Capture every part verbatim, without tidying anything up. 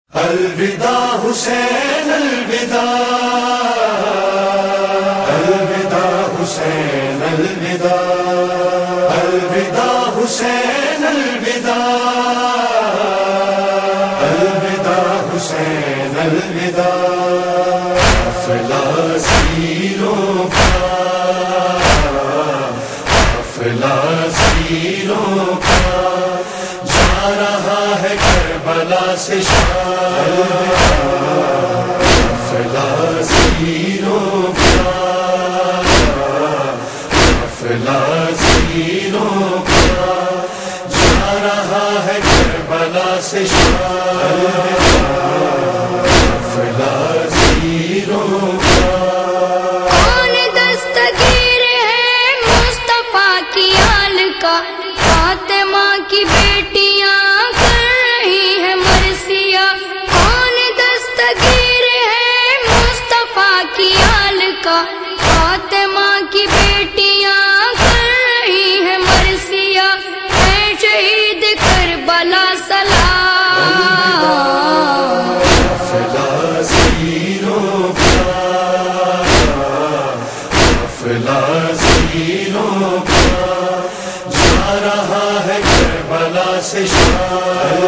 الوداع حسین الوداع، الوداع حسین الوداع، الوداع حسین الوداع، الوداع حسین الوداع، قافلہ سیروں کا، قافلہ سیروں کا جا رہا ہے کربلا سے شام، قافلہ سیروں کا، قافلہ سیروں کا جا رہا ہے کربلا سے شام، قافلہ سیروں کا۔ کون دستگیر ہے مصطفیٰ کی آل کا، فاطمہ کی بیٹیاں کر رہی ہے مرثیہ، کون دستگیر ہے مصطفیٰ کی آل کا، فاطمہ کی بیٹیاں کر رہی ہے مرثیہ، اے شہید کربلا سلام، قافلہ سیروں کا، قافلہ سیروں کا جا رہا ہے کربلا سے شام،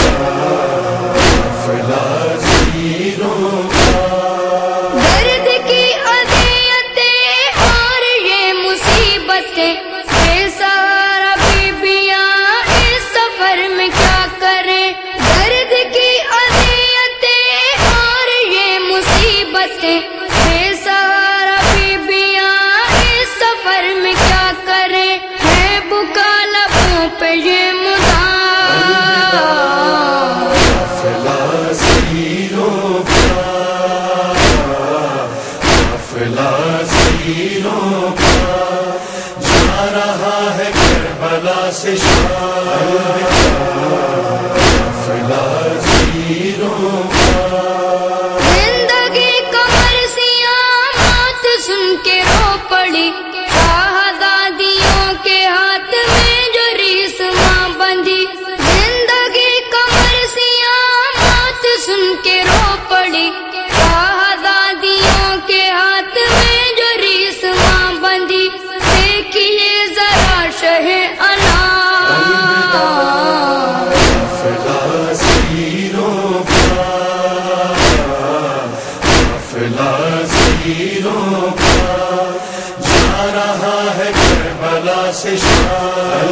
قافلہ سیروں کا۔ درد کی اذیتیں اور یہ مصیبتیں، بے سہارا بیبیاں اس سفر میں کیا کریں، درد کی اذیتیں اور یہ مصیبتیں، بے سہارا بیبیاں اس سفر میں کیا کریں، ہے بکا لبوں پہ یہ مدام، قافلہ سیروں کا، قافلہ سیروں کا جا رہا ہے کربلا سے شام، قافلہ سیروں کا۔ زندگی کمر سیاں موت سن کے رو پڑی، شہزادیوں کے ہاتھ میں جو ریس ماں بندھی، زندگی کمر سیاں موت سن کے رو پڑی، شہزادیوں کے ہاتھ میں جو ریس ماں بندھی، دیکھیے ذرا شہ انام، قافلہ سیروں کا، قافلہ سیروں کا جا رہا ہے کربلا سے شام،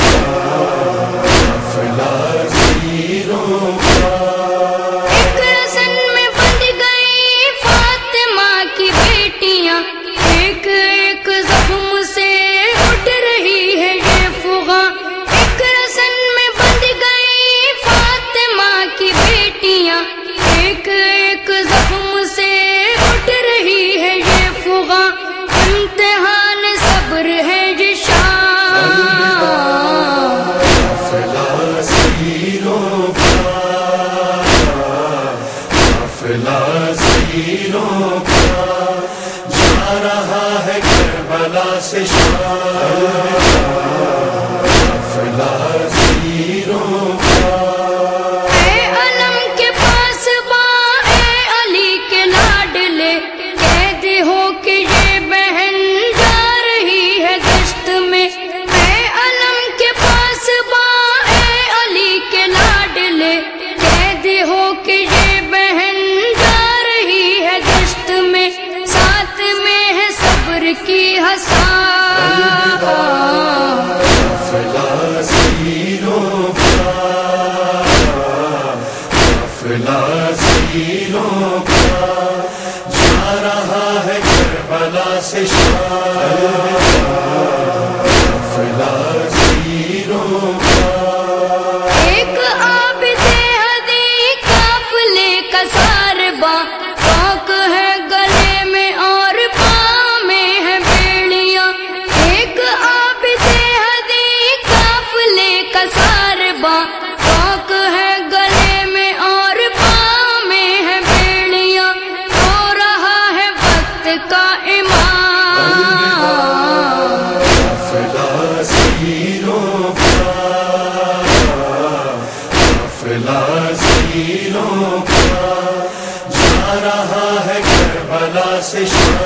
قافلہ سیروں کا۔ ایک رسن میں بندھ گئی فاطمہ کی بیٹیاں، ایک ایک زخم سے اٹھ رہی ہے یہ فغاں، ایک رسن میں بندھ گئی فاطمہ کی بیٹیاں، ایک ایک زخم سے اٹھ رہی ہے یہ فغاں، امتحان صبر ہے یہ شام، قافلہ سیروں کا، زیروں کا جا رہا ہے کربلا سے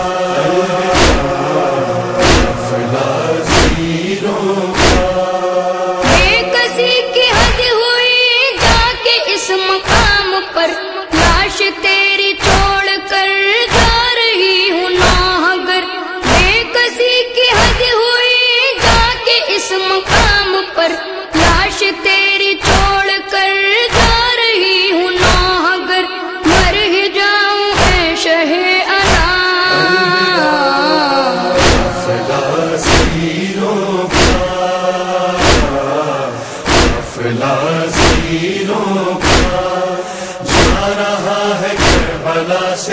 قافلہ زیروں کا بے کسی کی حد ہوئی جا کے اس مقام پر لاش تیری چھوڑ کر جا رہی ہوں ناہگر بے کسی کی حد ہوئی جا کے اس مقام پر لاش تیری چھوڑ کر جا رہی ہوں ناہگر مر ہی جاؤں اے شہ انا قافلہ زیروں کا قافلہ زیروں کا جا رہا ہے کربلا سے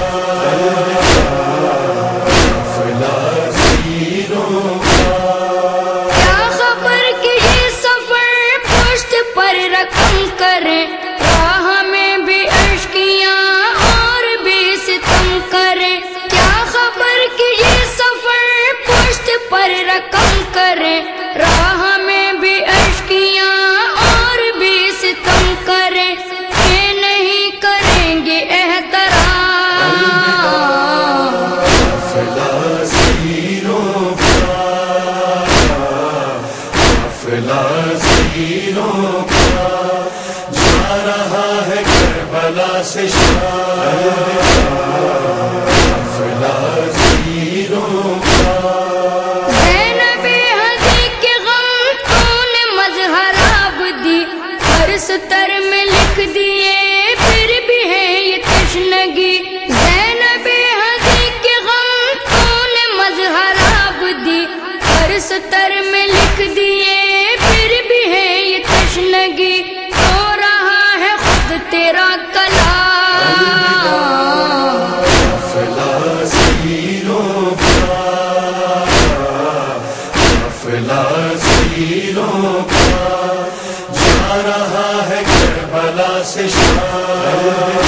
قافلہ زیروں کا کیا خبر کہ یہ سفر پشت پر رقم کرے راہ میں بھی اشکیاں اور بھی ستم کرے کیا خبر کہ یہ سفر پشت پر رقم کرے راہ میں بھی اشکیاں اور بھی ستم کرے یہ نہیں کریں گے احترام قافلہ زیروں کا قافلہ زیروں کا جا رہا ہے کربلا سے قافلہ زیروں کا زینب ہنسی کے غم تو نے مظہراب دی ہر ستر میں لکھ دیے پھر بھی ہے یہ تشنگی زینب ہنسی کے غم تو نے مظہراب دی ہر ستر میں لکھ دیے پھر بھی ہے یہ تشنگی ہو رہا ہے خود تیرا کلام قافلہ زیروں کا قافلہ زیروں کا جا رہا ہے کربلا سے